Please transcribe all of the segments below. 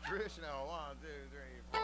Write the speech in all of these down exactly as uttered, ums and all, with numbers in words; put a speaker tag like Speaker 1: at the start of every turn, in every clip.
Speaker 1: traditional. One, two, three, four.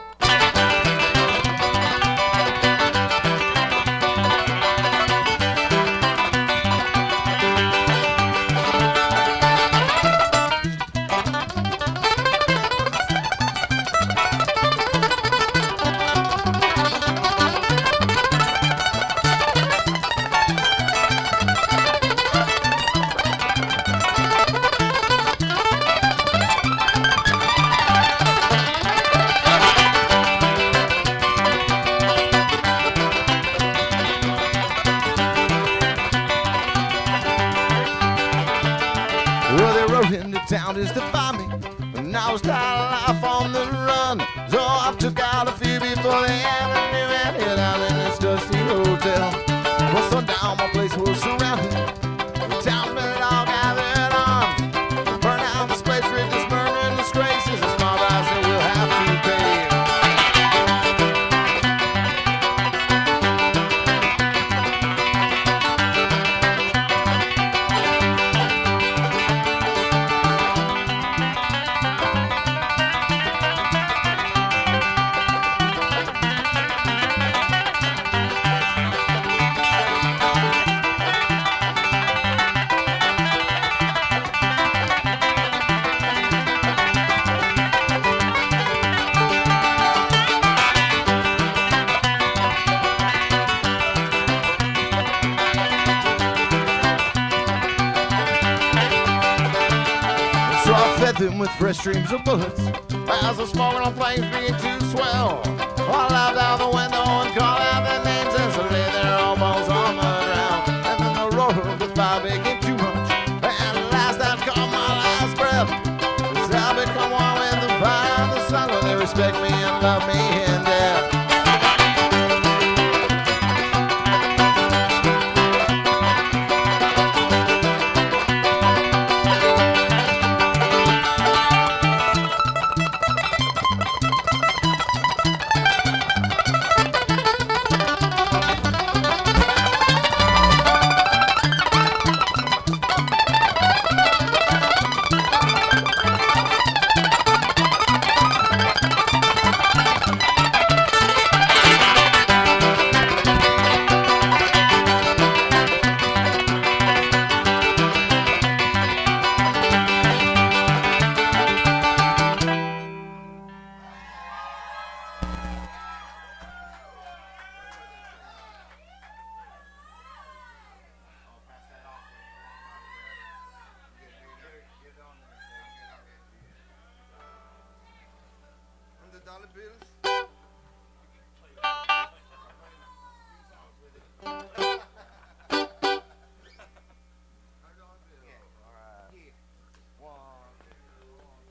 Speaker 1: Well, they rode into town just to find me, and I was tired of life on the run. So I took out a few before they ever knew it. Hid out in this dusty hotel. Well, sundown, my place was surrounded. The townsmen had all gathered arms. Burn out this place with this murder and disgrace. Is a small price that we'll have to pay. So I fed them with fresh streams of bullets as the smoking on flames began to swell. I laughed out the window and called out their names as they lay their elbows on the ground. And then the roar of the fire became too much, and at last I caught my last breath. As I become one with the fire and the sun, will they respect me and love me in death? Dollar bills.